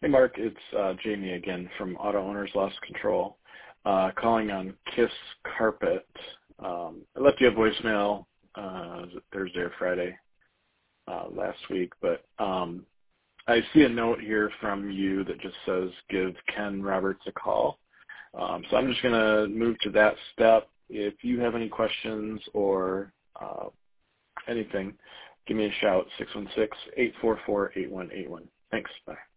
Hey, Mark. It's Jamie again from Auto Owners Loss Control, calling on Kiss Carpet. I left you a voicemail was it Thursday or Friday last week, but I see a note here from you that just says give Ken Roberts a call. So I'm just going to move to that step. If you have any questions or anything, give me a shout, 616-844-8181. Thanks. Bye.